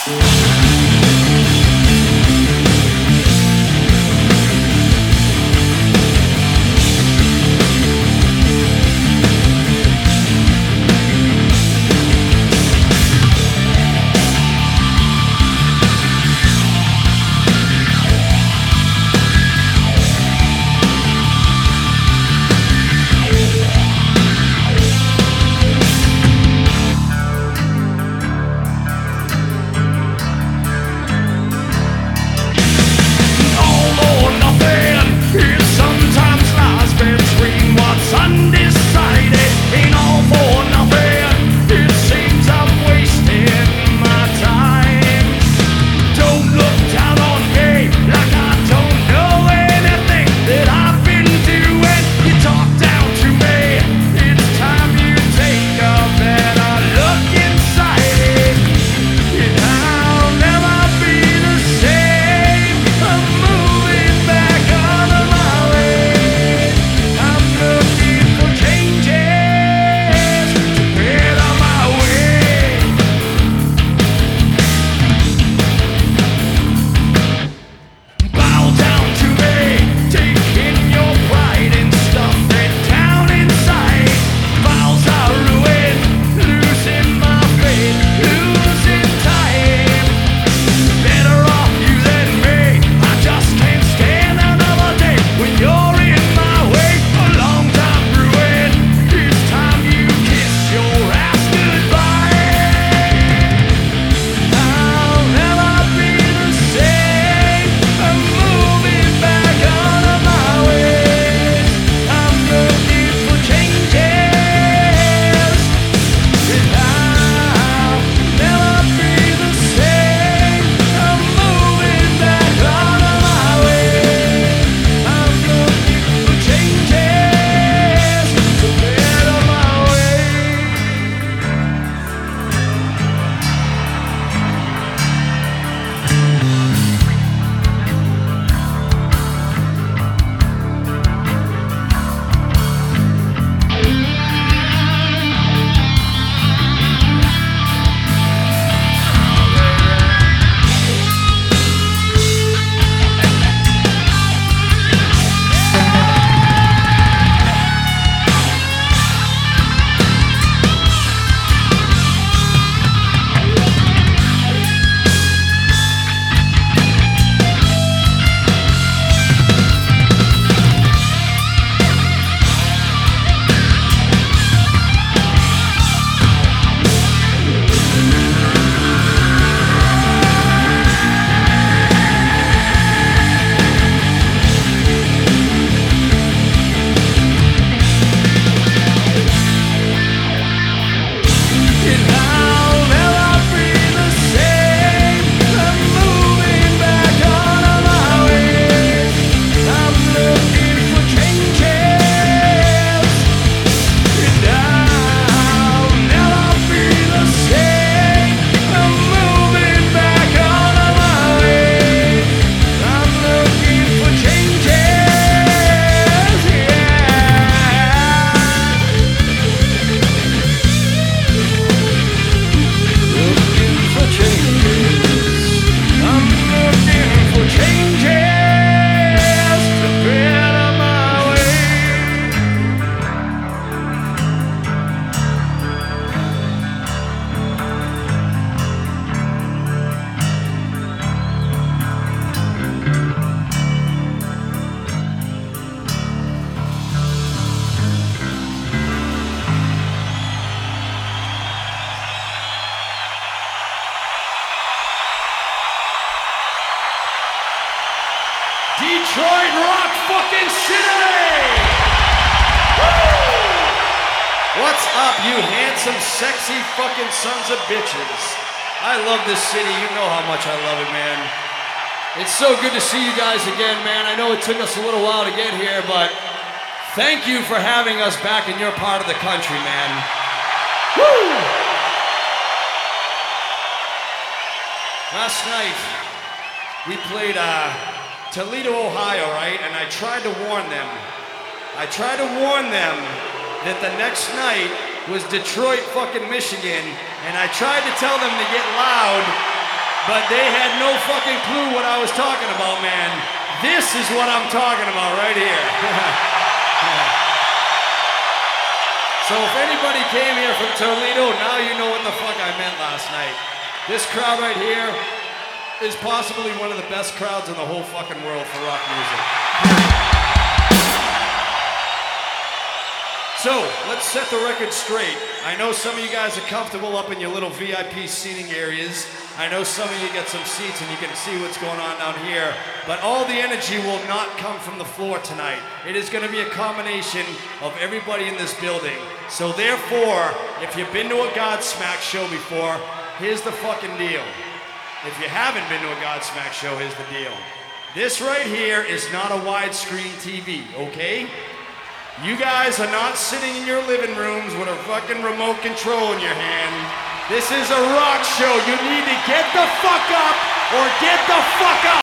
Detroit Rock fucking City! Woo! What's up, you handsome, sexy fucking sons of bitches? I love this city. You know how much I love it, man. It's so good to see you guys again, man. I know it took us a little while to get here, but thank you for having us back in your part of the country, man. Woo! Last night, we played Toledo, Ohio, right? And I tried to warn them. That the next night was Detroit, fucking Michigan. And I tried to tell them to get loud but they had no fucking clue what I was talking about, man. This is what I'm talking about right here. So if anybody came here from Toledo, now you know what the fuck I meant last night. This crowd right here is possibly one of the best crowds in the whole fucking world for rock music. So, let's set the record straight. I know some of you guys are comfortable up in your little VIP seating areas. I know some of you get some seats and you can see what's going on down here. But all the energy will not come from the floor tonight. It is going to be a combination of everybody in this building. So therefore, if you've been to a Godsmack show before, here's the fucking deal. If you haven't been to a Godsmack show, here's the deal. This right here is not a widescreen TV, okay? You guys are not sitting in your living rooms with a fucking remote control in your hand. This is a rock show. You need to get the fuck up or get the fuck up.